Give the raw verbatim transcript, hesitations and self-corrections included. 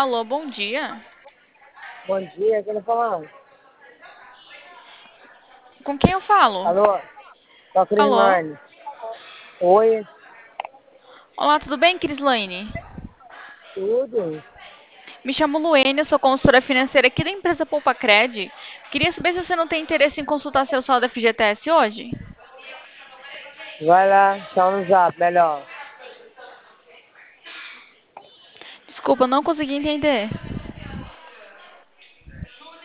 Alô, bom dia. Bom dia, quem tá falando? Com quem eu falo? Alô? Só Alô? Crislane. Oi, Olá, tudo bem, Crislaine? tudo? Me chamo Luene, eu sou consultora financeira aqui da empresa Poupa Cred. Queria saber se você não tem interesse em consultar seu saldo F G T S hoje. Vai lá, chama no zap, melhor. Desculpa, não consegui entender.